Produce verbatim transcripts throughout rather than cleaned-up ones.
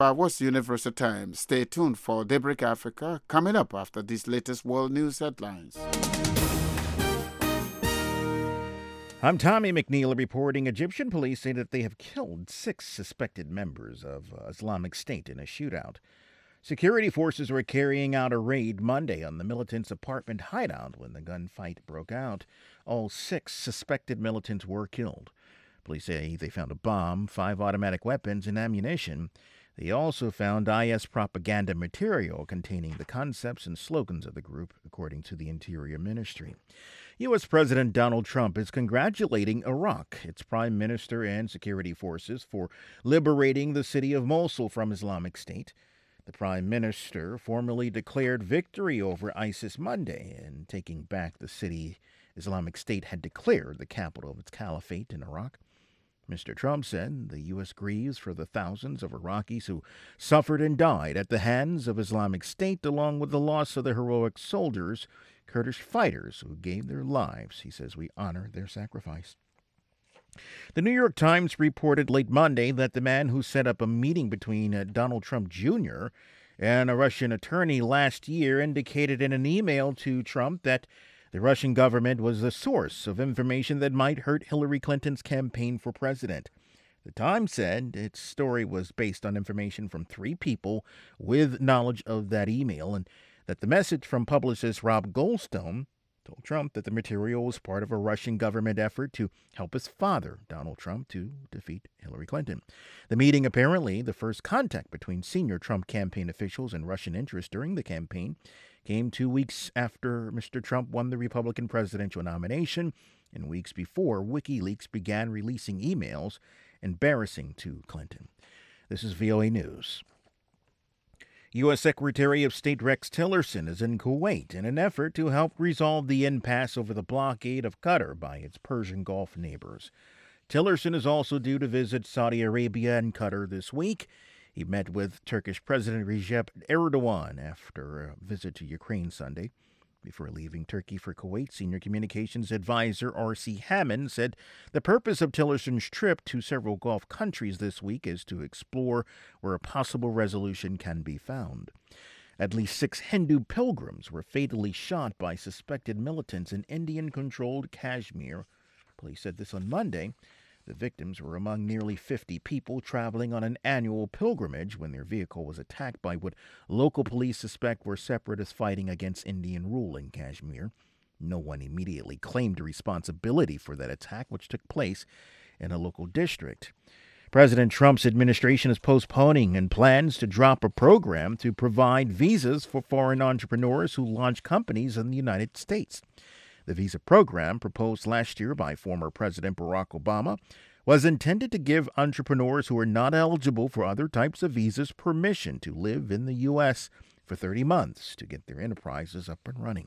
Uh, what's Universal Time? Stay tuned for Daybreak Africa coming up after these latest world news headlines. I'm Tommy McNeil reporting Egyptian police say that they have killed six suspected members of uh, Islamic State in a shootout. Security forces were carrying out a raid Monday on the militants' apartment hideout when the gunfight broke out. All six suspected militants were killed. Police say they found a bomb, five automatic weapons, and ammunition. They also found I S propaganda material containing the concepts and slogans of the group, according to the Interior Ministry. U S. President Donald Trump is congratulating Iraq, its prime minister and security forces, for liberating the city of Mosul from Islamic State. The prime minister formally declared victory over ISIS Monday and taking back the city Islamic State had declared the capital of its caliphate in Iraq. Mister Trump said the U S grieves for the thousands of Iraqis who suffered and died at the hands of Islamic State, along with the loss of the heroic soldiers, Kurdish fighters who gave their lives. He says we honor their sacrifice. The New York Times reported late Monday that the man who set up a meeting between uh, Donald Trump Junior and a Russian attorney last year indicated in an email to Trump that the Russian government was the source of information that might hurt Hillary Clinton's campaign for president. The Times said its story was based on information from three people with knowledge of that email, and that the message from publicist Rob Goldstone told Trump that the material was part of a Russian government effort to help his father, Donald Trump, to defeat Hillary Clinton. The meeting, apparently the first contact between senior Trump campaign officials and Russian interests during the campaign, came two weeks after Mister Trump won the Republican presidential nomination and weeks before WikiLeaks began releasing emails embarrassing to Clinton. This is V O A News. U S. Secretary of State Rex Tillerson is in Kuwait in an effort to help resolve the impasse over the blockade of Qatar by its Persian Gulf neighbors. Tillerson is also due to visit Saudi Arabia and Qatar this week. He met with Turkish President Recep Erdogan after a visit to Ukraine Sunday. Before leaving Turkey for Kuwait, Senior Communications Advisor R C Hammond said the purpose of Tillerson's trip to several Gulf countries this week is to explore where a possible resolution can be found. At least six Hindu pilgrims were fatally shot by suspected militants in Indian-controlled Kashmir. Police said this on Monday. The victims were among nearly fifty people traveling on an annual pilgrimage when their vehicle was attacked by what local police suspect were separatists fighting against Indian rule in Kashmir. No one immediately claimed responsibility for that attack, which took place in a local district. President Trump's administration is postponing and plans to drop a program to provide visas for foreign entrepreneurs who launch companies in the United States. The visa program, proposed last year by former President Barack Obama, was intended to give entrepreneurs who are not eligible for other types of visas permission to live in the U S for thirty months to get their enterprises up and running.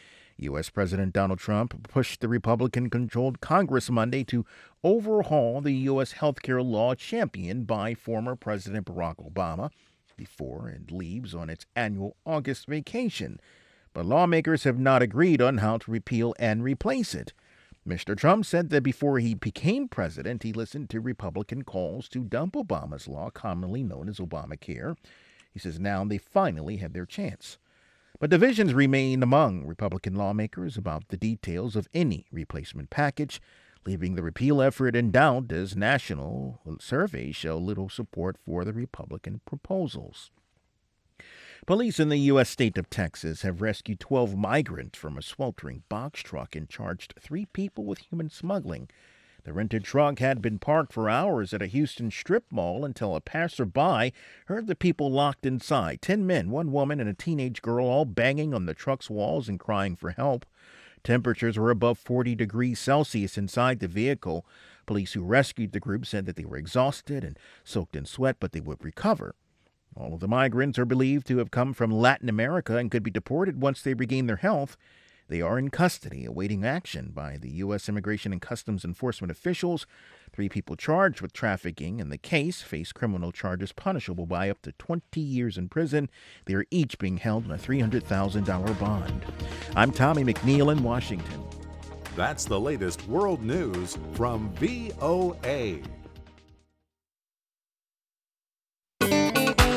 U S. President Donald Trump pushed the Republican-controlled Congress Monday to overhaul the U S healthcare law championed by former President Barack Obama before it leaves on its annual August vacation. But lawmakers have not agreed on how to repeal and replace it. Mister Trump said that before he became president, he listened to Republican calls to dump Obama's law, commonly known as Obamacare. He says now they finally have their chance. But divisions remain among Republican lawmakers about the details of any replacement package, leaving the repeal effort in doubt as national surveys show little support for the Republican proposals. Police in the U S state of Texas have rescued twelve migrants from a sweltering box truck and charged three people with human smuggling. The rented truck had been parked for hours at a Houston strip mall until a passerby heard the people locked inside. Ten men, one woman, and a teenage girl all banging on the truck's walls and crying for help. Temperatures were above forty degrees Celsius inside the vehicle. Police who rescued the group said that they were exhausted and soaked in sweat, but they would recover. All of the migrants are believed to have come from Latin America and could be deported once they regain their health. They are in custody, awaiting action by the U S. Immigration and Customs Enforcement officials. Three people charged with trafficking in the case face criminal charges punishable by up to twenty years in prison. They are each being held on a three hundred thousand dollars bond. I'm Tommy McNeil in Washington. That's the latest world news from V O A.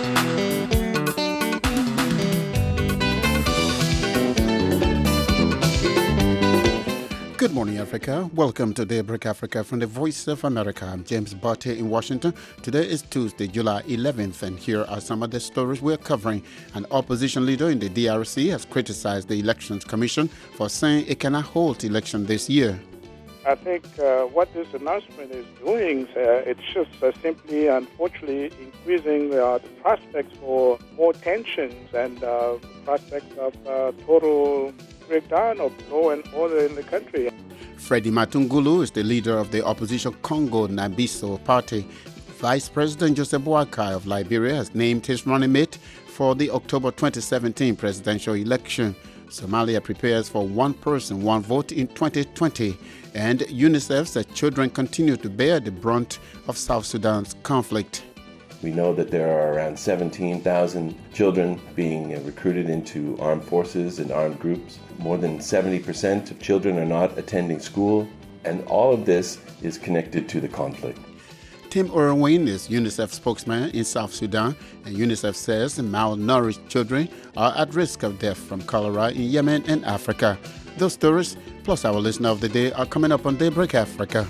Good morning, Africa. Welcome to Daybreak Africa from the Voice of America. I'm James Barty in Washington. Today is Tuesday, July eleventh, and here are some of the stories we're covering. An opposition leader in the D R C has criticized the Elections Commission for saying it cannot hold election this year. I think uh, what this announcement is doing, uh, it's just uh, simply, unfortunately, increasing uh, the prospects for more tensions and uh, prospects of uh, total breakdown of law and order in the country. Freddie Matungulu is the leader of the opposition Congo Nabiso party. Vice President Joseph Boakai of Liberia has named his running mate for the October twenty seventeen presidential election. Somalia prepares for one person, one vote in twenty twenty. And UNICEF says children continue to bear the brunt of South Sudan's conflict. We know that there are around seventeen thousand children being recruited into armed forces and armed groups. More than seventy percent of children are not attending school, and all of this is connected to the conflict. Tim Irwin is UNICEF spokesman in South Sudan, and UNICEF says malnourished children are at risk of death from cholera in Yemen and Africa. Those stories, plus our listener of the day, are coming up on Daybreak Africa.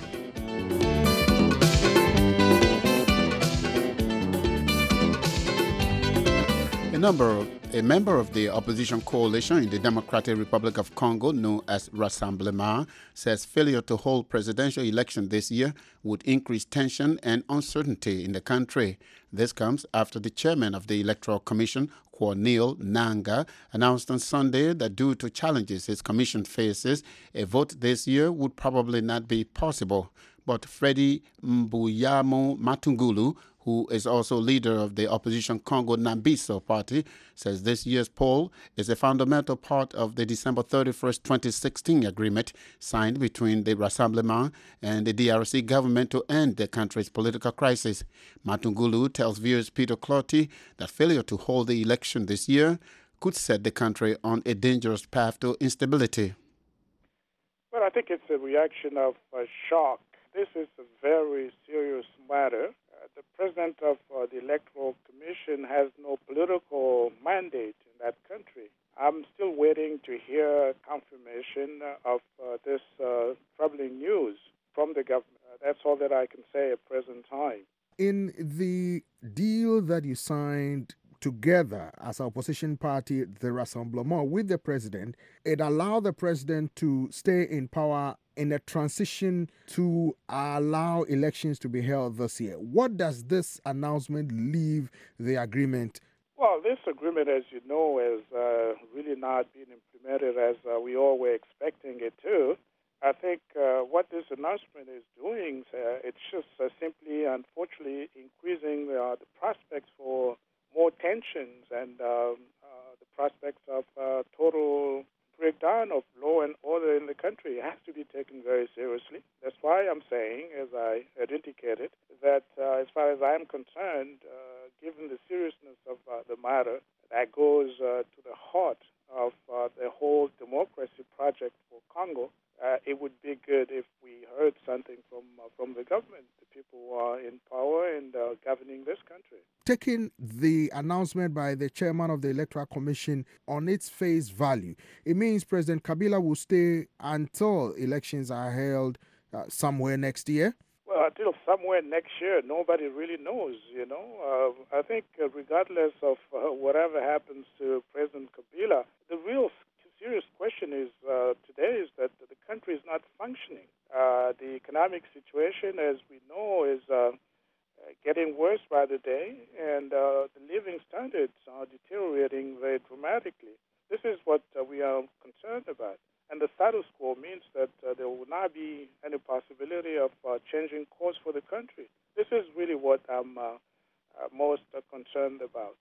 A number of A member of the opposition coalition in the Democratic Republic of Congo, known as Rassemblement, says failure to hold presidential election this year would increase tension and uncertainty in the country. This comes after the chairman of the Electoral Commission, Corneille Nangaa, announced on Sunday that due to challenges his commission faces, a vote this year would probably not be possible. But Freddie Mbuyamo Matungulu, who is also leader of the opposition Congo Nabiso party, says this year's poll is a fundamental part of the December thirty-first, twenty sixteen agreement signed between the Rassemblement and the D R C government to end the country's political crisis. Matungulu tells viewers Peter Clotty that failure to hold the election this year could set the country on a dangerous path to instability. Well, I think it's a reaction of uh, shock. This is a very serious matter. The president of uh, the Electoral Commission has no political mandate in that country. I'm still waiting to hear confirmation of uh, this uh, troubling news from the government. Uh, that's all that I can say at present time. In the deal that you signed together as an opposition party, the Rassemblement, with the president, it allowed the president to stay in power in a transition to allow elections to be held this year. What does this announcement leave the agreement? Well, this agreement, as you know, has uh, really not been implemented as uh, we all were expecting it to. I think uh, what this announcement is doing, uh, it's just uh, simply, unfortunately, increasing uh, the prospects for more tensions and um, uh, the prospects of uh, total breakdown of law and order in the country. It has to be taken very seriously. That's why I'm saying, as I had indicated, that uh, as far as I'm concerned, uh, given the seriousness of uh, the matter, that goes uh, to the heart of uh, the whole democracy project for Congo. Uh, it would be good if we heard something from uh, from the government, the people who are in power and uh, governing this country. Taking the announcement by the chairman of the Electoral Commission on its face value, it means President Kabila will stay until elections are held uh, somewhere next year? Well, until somewhere next year, nobody really knows, you know. Uh, I think uh, regardless of uh, whatever happens to President Kabila, the real serious question is uh, today is that the country is not functioning. Uh, the economic situation, as we know, is uh, getting worse by the day, and uh, the living standards are deteriorating very dramatically. This is what uh, we are concerned about. And the status quo means that uh, there will not be any possibility of uh, changing course for the country. This is really what I'm uh, uh, most uh, concerned about.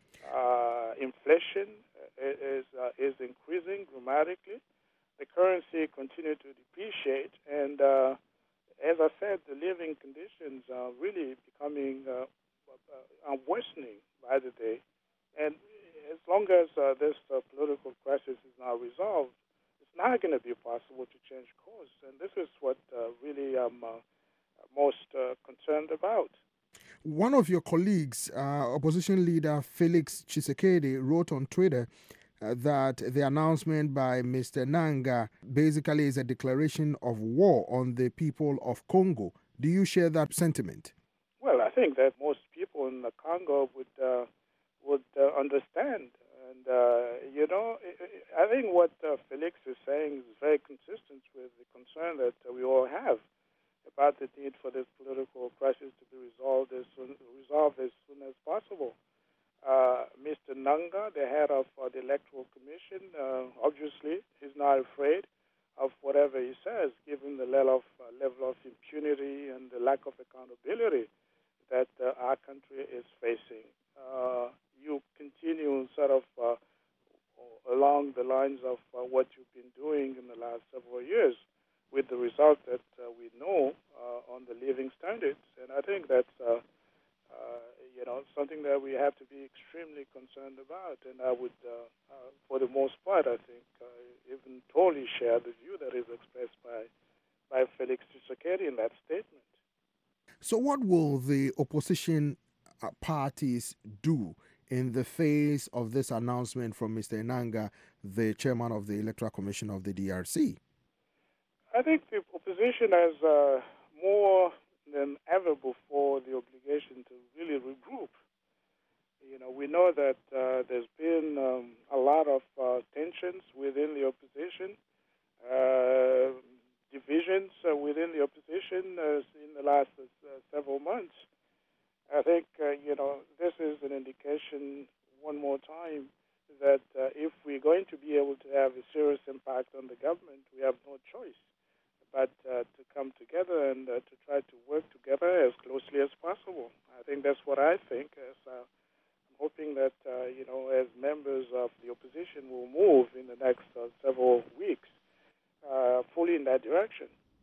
Uh, inflation is uh, is increasing dramatically. The currency continues to depreciate, and uh, as I said, the living conditions are really becoming uh, uh, are worsening by the day. And as long as uh, this uh, political crisis is not resolved, it's not going to be possible to change course. And this is what uh, really I'm uh, most uh, concerned about. One of your colleagues, uh, opposition leader Felix Tshisekedi, wrote on Twitter uh, that the announcement by Mister Nanga basically is a declaration of war on the people of Congo. Do you share that sentiment? Well, I think that most people in the Congo would uh, would uh, understand. And, uh, you know, I think what uh, Felix is saying is very consistent with the concern that uh, we all have about the need for this political crisis to be resolved as soon, resolved as soon as possible. Uh, Mister Nanga, the head of uh, the Electoral Commission, uh, obviously is not afraid of whatever he says, given the level of, uh, level of impunity and the lack of accountability that uh, our country is facing. Uh, you continue sort of uh, along the lines of uh, what you've been doing in the last several years with the result that uh, we know uh, on the living standards. And I think that's uh, uh, you know, something that we have to be extremely concerned about. And I would, uh, uh, for the most part, I think, uh, even totally share the view that is expressed by, by Felix Tshisekedi in that statement. So what will the opposition uh, parties do in the face of this announcement from Mister Nanga, the chairman of the Electoral Commission of the D R C? I think the opposition has uh, more than ever before the obligation to really regroup. You know, we know that uh, there's been um, a lot of uh, tensions within the opposition, uh, divisions uh, within the opposition uh, in the last uh, several months. I think, uh, you know, this is an indication one more time that uh, if we're going to be able to have a serious impact on the government, we have no choice but uh, to come together and uh, to try to work together as closely as possible. I think that's what I think. As, uh, I'm hoping that, uh, you know, as members of the opposition will move in the next uh, several weeks uh, fully in that direction.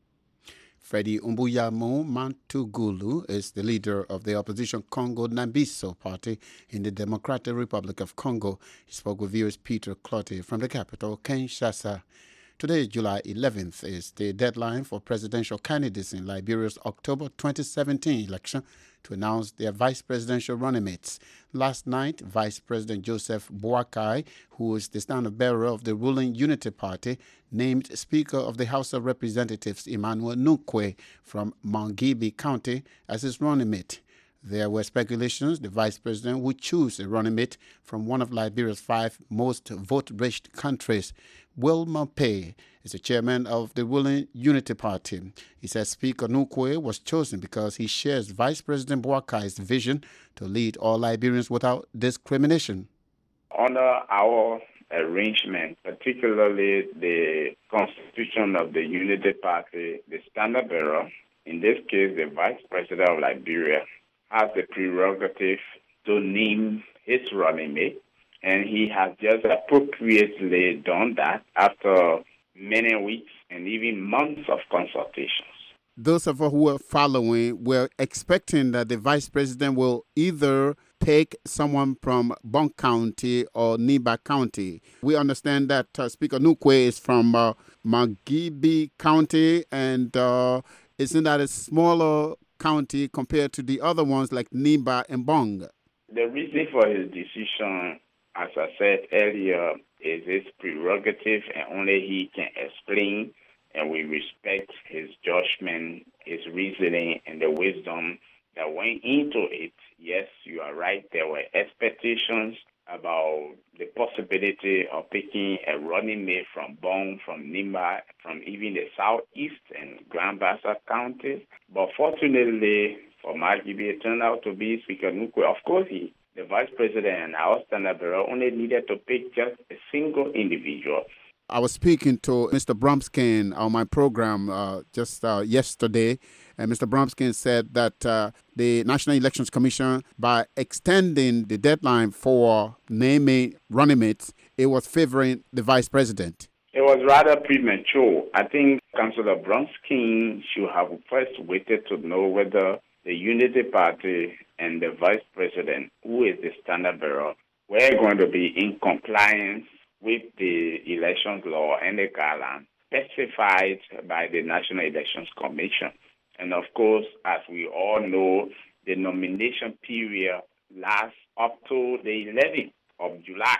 Freddy Umbuyamo Mantugulu is the leader of the opposition Congo Nambiso party in the Democratic Republic of Congo. He spoke with viewers Peter Clottey from the capital, Kinshasa. Today, July eleventh, is the deadline for presidential candidates in Liberia's October twenty seventeen election to announce their vice presidential running mates. Last night, Vice President Joseph Boakai, who is the standard-bearer of the ruling Unity Party, named Speaker of the House of Representatives Emmanuel Nukwe from Mangibi County as his running mate. There were speculations the vice president would choose a running mate from one of Liberia's five most vote-rich countries. Wilmer Pay is the chairman of the ruling Unity Party. He says Speaker Nukwe was chosen because he shares Vice President Boakai's vision to lead all Liberians without discrimination. Under our arrangement, particularly the constitution of the Unity Party, the standard bearer, in this case the Vice President of Liberia, has the prerogative to name his running mate, and he has just appropriately done that after many weeks and even months of consultations. Those of us who are following were expecting that the vice president will either take someone from Bong County or Niba County. We understand that uh, Speaker Nukwe is from uh, Mangibi County, and uh, isn't that a smaller county compared to the other ones like Niba and Bong? The reason for his decision, as I said earlier, is his prerogative, and only he can explain, and we respect his judgment, his reasoning, and the wisdom that went into it. Yes, you are right. There were expectations about the possibility of picking a running mate from Bong, from Nimba, from even the southeast and Grand Bassa counties. But fortunately for Margibi, it turned out to be Speaker Nukwe. Of course, he, the vice president and our standard bearer only needed to pick just a single individual. I was speaking to Mister Bromskin on my program uh, just uh, yesterday, and Mister Bromskin said that uh, the National Elections Commission, by extending the deadline for naming running mates, it was favoring the vice president. It was rather premature. I think Councillor Bromskin should have first waited to know whether the Unity Party and the vice president, who is the standard bearer, were going to be in compliance with the elections law and the guidelines specified by the National Elections Commission. And of course, as we all know, the nomination period lasts up to the eleventh of July.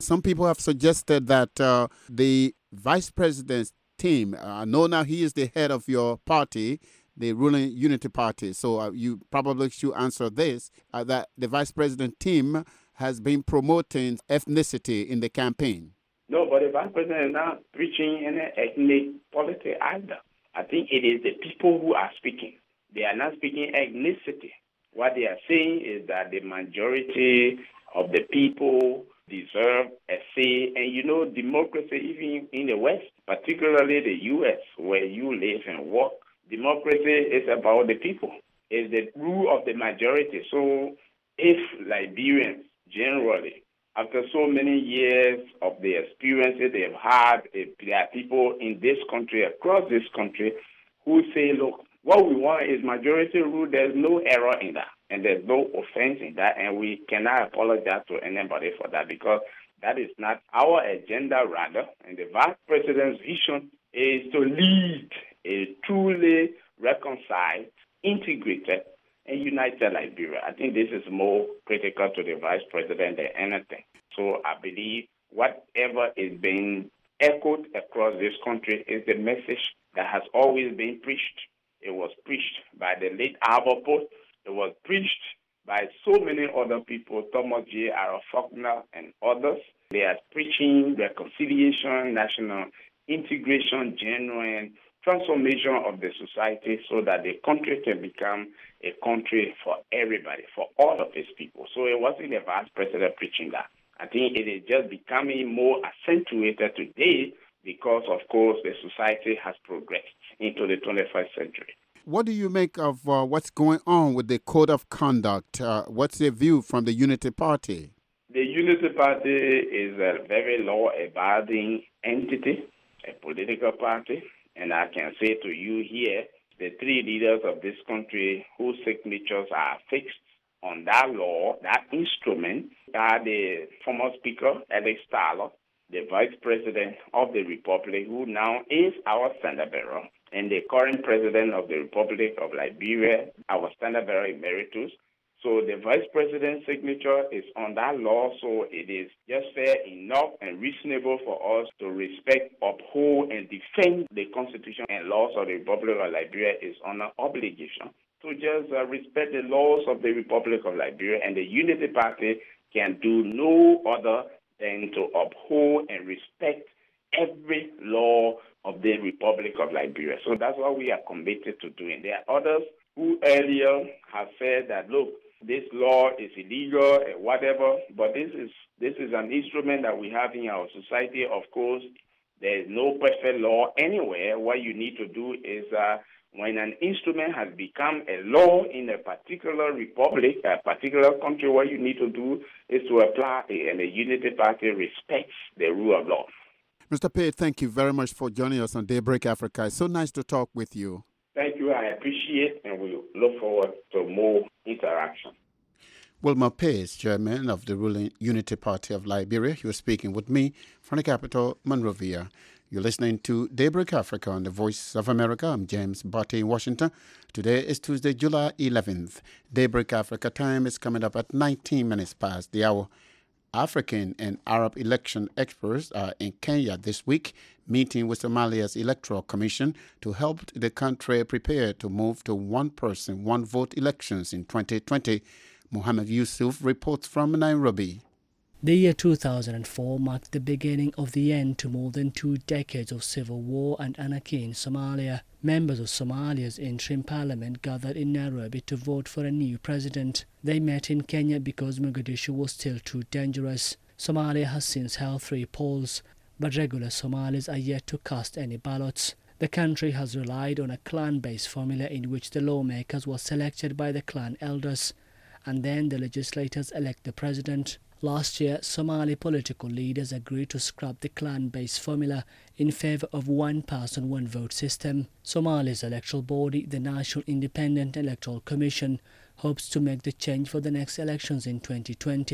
Some people have suggested that uh, the vice president's team, uh, I know now he is the head of your party, the ruling Unity Party, so uh, you probably should answer this, uh, that the vice president team has been promoting ethnicity in the campaign. No, but the vice president is not preaching any ethnic politics either. I think it is the people who are speaking. They are not speaking ethnicity. What they are saying is that the majority of the people deserve a say. And you know, democracy, even in the West, particularly the U S, where you live and work, democracy is about the people. It's the rule of the majority. So if Liberians generally, after so many years of the experiences they've had, if there are people in this country, across this country, who say, look, what we want is majority rule. There's no error in that, and there's no offense in that, and we cannot apologize to anybody for that because that is not our agenda, rather. And the vice president's vision is to lead a truly reconciled, integrated, and united Liberia. I think this is more critical to the vice president than anything. So I believe whatever is being echoed across this country is the message that has always been preached. It was preached by the late Albert Post. It was preached by so many other people, Thomas J. Arrow Faulkner and others. They are preaching reconciliation, national integration, genuine transformation of the society so that the country can become a country for everybody, for all of its people. So it wasn't the vice president preaching that. I think it is just becoming more accentuated today because, of course, the society has progressed into the twenty-first century. What do you make of uh, what's going on with the code of conduct? Uh, what's your view from the Unity Party? The Unity Party is a very law-abiding entity, a political party. And I can say to you here, the three leaders of this country whose signatures are fixed on that law, that instrument, are the former Speaker, Alex Tyler, the Vice President of the Republic, who now is our standard bearer, and the current President of the Republic of Liberia, our standard bearer emeritus. So the Vice President's signature is on that law, so it is just fair enough and reasonable for us to respect, uphold, and defend the Constitution and laws of the Republic of Liberia is on an obligation to just uh, respect the laws of the Republic of Liberia, and the Unity Party can do no other than to uphold and respect every law of the Republic of Liberia. So that's what we are committed to doing. There are others who earlier have said that, look, this law is illegal and whatever, but this is this is an instrument that we have in our society. Of course, there is no perfect law anywhere. What you need to do is uh, when an instrument has become a law in a particular republic, a particular country, what you need to do is to apply it, and the Unity Party respects the rule of law. Mister Pate, thank you very much for joining us on Daybreak Africa. It's so nice to talk with you. Thank you. I appreciate, and we look forward to more interaction. Wilmer Pace, chairman of the ruling Unity Party of Liberia. You're speaking with me from the capital, Monrovia. You're listening to Daybreak Africa on the Voice of America. I'm James Barty in Washington. Today is Tuesday, July eleventh. Daybreak Africa time is coming up at nineteen minutes past the hour. African and Arab election experts are in Kenya this week, meeting with Somalia's Electoral Commission to help the country prepare to move to one-person, one-vote elections in twenty twenty. Mohammed Yusuf reports from Nairobi. The year two thousand four marked the beginning of the end to more than two decades of civil war and anarchy in Somalia. Members of Somalia's interim parliament gathered in Nairobi to vote for a new president. They met in Kenya because Mogadishu was still too dangerous. Somalia has since held three polls, but regular Somalis are yet to cast any ballots. The country has relied on a clan-based formula in which the lawmakers were selected by the clan elders, and then the legislators elect the president. Last year, Somali political leaders agreed to scrap the clan-based formula in favor of one-person, one-vote system. Somalia's electoral body, the National Independent Electoral Commission, hopes to make the change for the next elections in twenty twenty.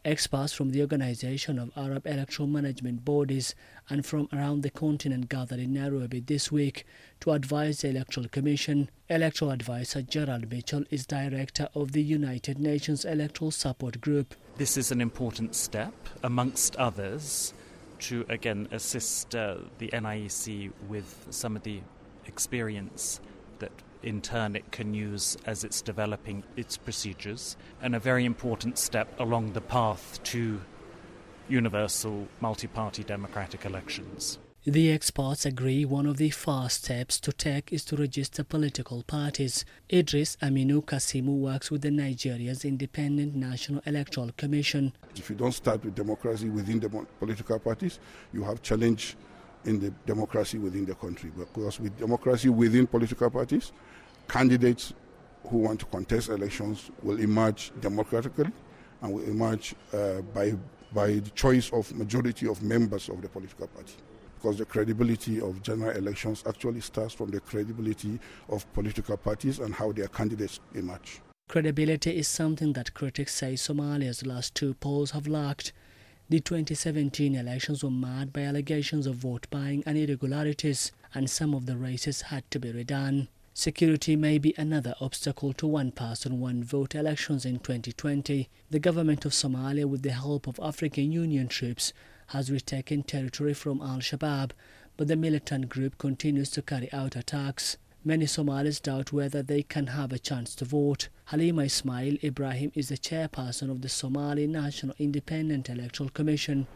Experts from the Organization of Arab Electoral Management Bodies and from around the continent gathered in Nairobi this week to advise the Electoral Commission. Electoral advisor Gerald Mitchell is director of the United Nations Electoral Support Group. This is an important step, amongst others, to again assist uh, the N I E C with some of the experience that in turn it can use as it's developing its procedures, and a very important step along the path to universal multi-party democratic elections. The experts agree one of the first steps to take is to register political parties. Idris Aminu Kasimu works with the Nigeria's Independent National Electoral Commission. If you don't start with democracy within the political parties, you have challenge in the democracy within the country. Because with democracy within political parties, candidates who want to contest elections will emerge democratically and will emerge uh, by, by the choice of majority of members of the political party. Because the credibility of general elections actually starts from the credibility of political parties and how their candidates emerge. Credibility is something that critics say Somalia's last two polls have lacked. The twenty seventeen elections were marred by allegations of vote buying and irregularities, and some of the races had to be redone. Security may be another obstacle to one-person, one-vote elections in twenty twenty. The government of Somalia, with the help of African Union troops, has retaken territory from Al-Shabaab, but the militant group continues to carry out attacks. Many Somalis doubt whether they can have a chance to vote. Halima Ismail Ibrahim is the chairperson of the Somali National Independent Electoral Commission.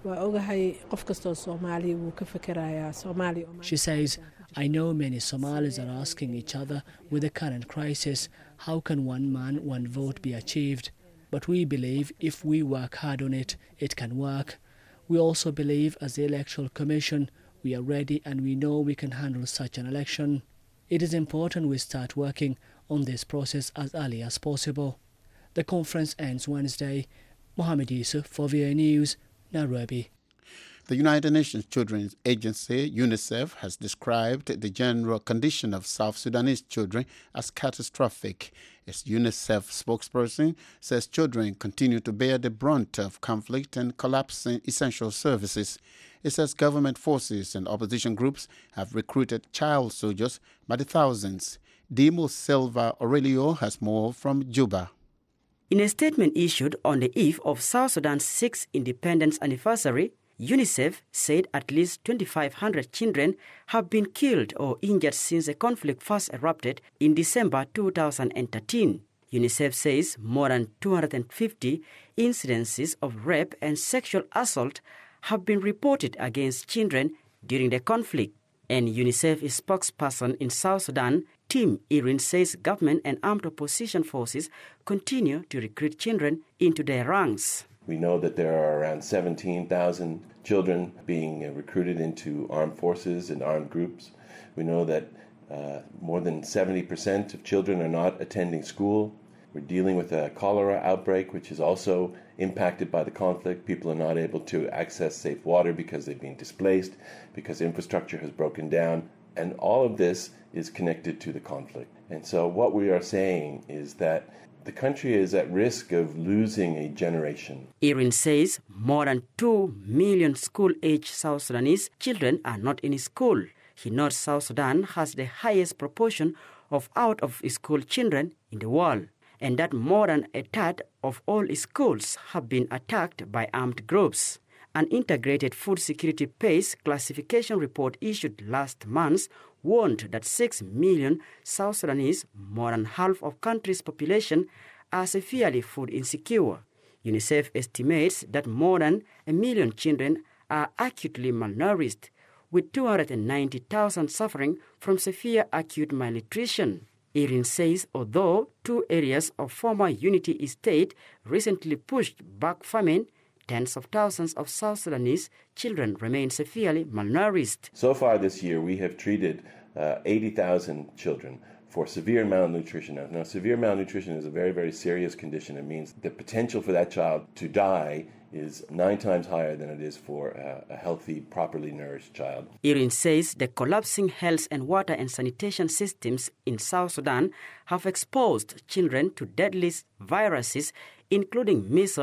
She says, I know many Somalis are asking each other, with the current crisis, how can one man, one vote be achieved? But we believe if we work hard on it, it can work. We also believe as the Electoral Commission, we are ready and we know we can handle such an election. It is important we start working on this process as early as possible. The conference ends Wednesday. Mohammed Yusuf for V O A News, Nairobi. The United Nations Children's Agency, UNICEF, has described the general condition of South Sudanese children as catastrophic. Its UNICEF spokesperson says children continue to bear the brunt of conflict and collapsing essential services. It says government forces and opposition groups have recruited child soldiers by the thousands. Dimo Silva Aurelio has more from Juba. In a statement issued on the eve of South Sudan's sixth independence anniversary, UNICEF said at least twenty-five hundred children have been killed or injured since the conflict first erupted in December two thousand thirteen. UNICEF says more than two hundred fifty incidences of rape and sexual assault have been reported against children during the conflict. And UNICEF spokesperson in South Sudan, Tim Irin, says government and armed opposition forces continue to recruit children into their ranks. We know that there are around seventeen thousand children being recruited into armed forces and armed groups. We know that uh, more than seventy percent of children are not attending school. We're dealing with a cholera outbreak, which is also impacted by the conflict. People are not able to access safe water because they've been displaced, because infrastructure has broken down. And all of this is connected to the conflict. And so what we are saying is that the country is at risk of losing a generation. Irin says more than two million school-age South Sudanese children are not in school. He notes South Sudan has the highest proportion of out-of-school children in the world, and that more than a third of all schools have been attacked by armed groups. An integrated food security pace classification report issued last month warned that six million South Sudanese, more than half of the country's population, are severely food insecure. UNICEF estimates that more than a million children are acutely malnourished, with two hundred ninety thousand suffering from severe acute malnutrition. Irin says although two areas of former Unity State recently pushed back famine, tens of thousands of South Sudanese children remain severely malnourished. So far this year, we have treated uh, eighty thousand children for severe malnutrition. Now, now, severe malnutrition is a very, very serious condition. It means the potential for that child to die is nine times higher than it is for uh, a healthy, properly nourished child. Irin says the collapsing health and water and sanitation systems in South Sudan have exposed children to deadly viruses, including measles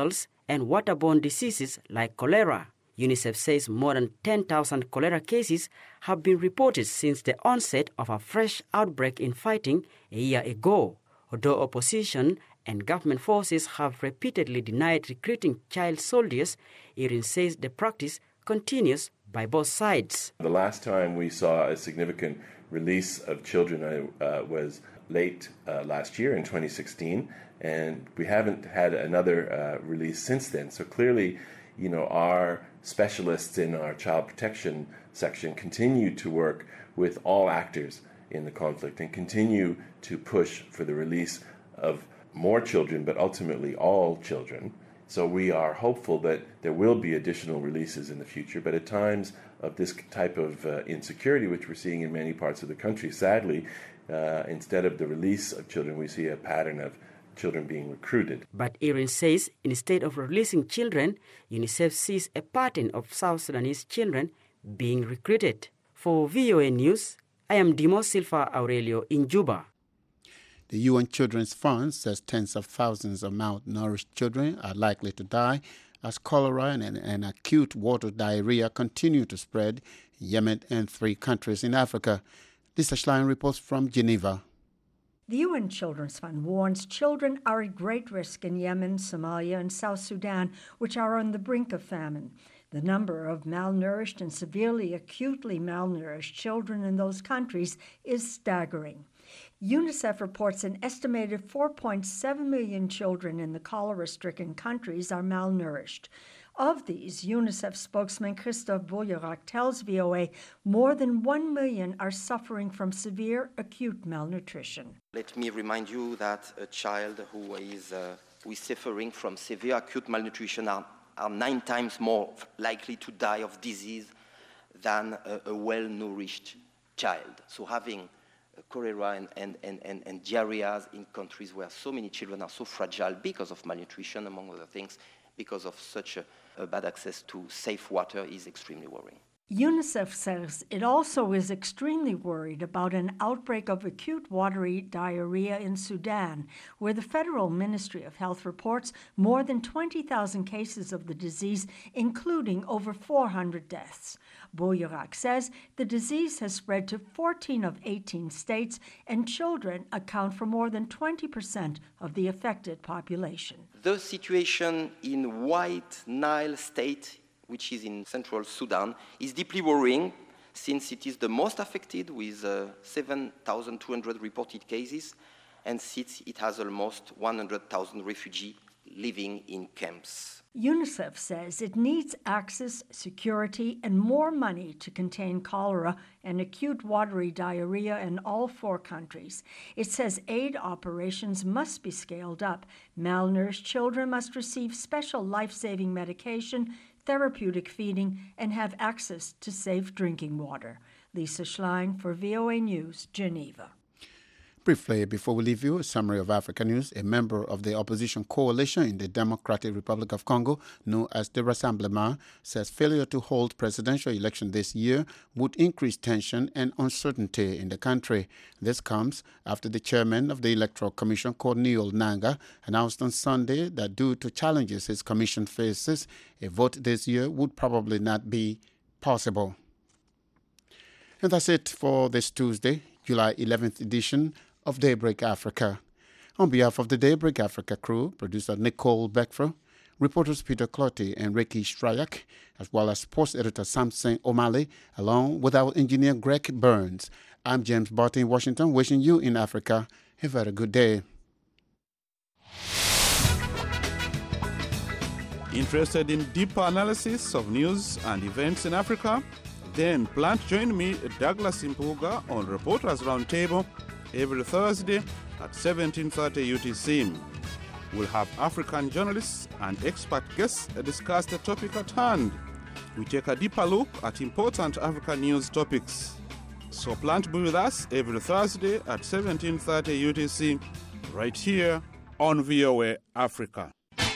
and waterborne diseases like cholera. UNICEF says more than ten thousand cholera cases have been reported since the onset of a fresh outbreak in fighting a year ago. Although opposition and government forces have repeatedly denied recruiting child soldiers, Irin says the practice continues by both sides. The last time we saw a significant release of children uh, was late uh, last year in twenty sixteen, and we haven't had another uh, release since then. So clearly, you know, our specialists in our child protection section continue to work with all actors in the conflict and continue to push for the release of more children, but ultimately all children. So we are hopeful that there will be additional releases in the future, but at times of this type of uh, insecurity, which we're seeing in many parts of the country, sadly, uh, instead of the release of children, we see a pattern of children being recruited. But Irin says instead of releasing children, UNICEF sees a pattern of South Sudanese children being recruited. For V O A News, I am Dimo Silva Aurelio in Juba. The U N Children's Fund says tens of thousands of malnourished children are likely to die as cholera and, and acute water diarrhea continue to spread in Yemen and three countries in Africa. Lisa Schlein reports from Geneva. The U N Children's Fund warns children are at great risk in Yemen, Somalia, and South Sudan, which are on the brink of famine. The number of malnourished and severely acutely malnourished children in those countries is staggering. UNICEF reports an estimated four point seven million children in the cholera-stricken countries are malnourished. Of these, UNICEF spokesman Christophe Bouillerac tells V O A more than one million are suffering from severe acute malnutrition. Let me remind you that a child who is, uh, who is suffering from severe acute malnutrition are, are nine times more likely to die of disease than a, a well-nourished child. So having cholera and, and, and, and, and diarrheas in countries where so many children are so fragile because of malnutrition, among other things, because of such a, a bad access to safe water is extremely worrying. UNICEF says it also is extremely worried about an outbreak of acute watery diarrhea in Sudan, where the Federal Ministry of Health reports more than twenty thousand cases of the disease, including over four hundred deaths. Bouillerac says the disease has spread to fourteen of eighteen states, and children account for more than twenty percent of the affected population. The situation in White Nile State, which is in central Sudan, is deeply worrying since it is the most affected with uh, seven thousand two hundred reported cases, and since it has almost one hundred thousand refugees living in camps. UNICEF says it needs access, security, and more money to contain cholera and acute watery diarrhea in all four countries. It says aid operations must be scaled up. Malnourished children must receive special life-saving medication, therapeutic feeding, and have access to safe drinking water. Lisa Schlein for V O A News, Geneva. Briefly, before we leave you, a summary of Africa News. A member of the opposition coalition in the Democratic Republic of Congo, known as the Rassemblement, says failure to hold presidential election this year would increase tension and uncertainty in the country. This comes after the chairman of the Electoral Commission, Corneille Nangaa, announced on Sunday that due to challenges his commission faces, a vote this year would probably not be possible. And that's it for this Tuesday, July eleventh edition of Daybreak Africa. On behalf of the Daybreak Africa crew, producer Nicole Beckfro, reporters Peter Clottey and Ricky Stryak, as well as sports editor Samson O'Malley, along with our engineer Greg Burns, I'm James Barton in Washington, wishing you in Africa a very good day. Interested in deeper analysis of news and events in Africa? Then plan to join me, Douglas Impuga, on Reporters Roundtable every Thursday at seventeen thirty U T C. We'll have African journalists and expert guests discuss the topic at hand. We take a deeper look at important African news topics. So plan to be with us every Thursday at seventeen thirty U T C, right here on V O A Africa.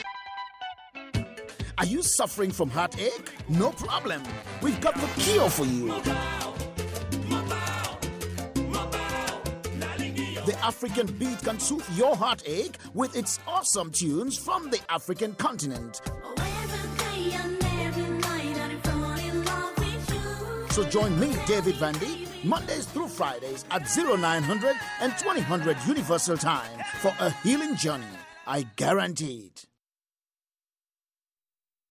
Are you suffering from heartache? No problem. We've got the cure for you. The African beat can soothe your heartache with its awesome tunes from the African continent. So join me, David Vandy, Mondays through Fridays at oh nine hundred and twenty hundred Universal Time for a healing journey. I guarantee it.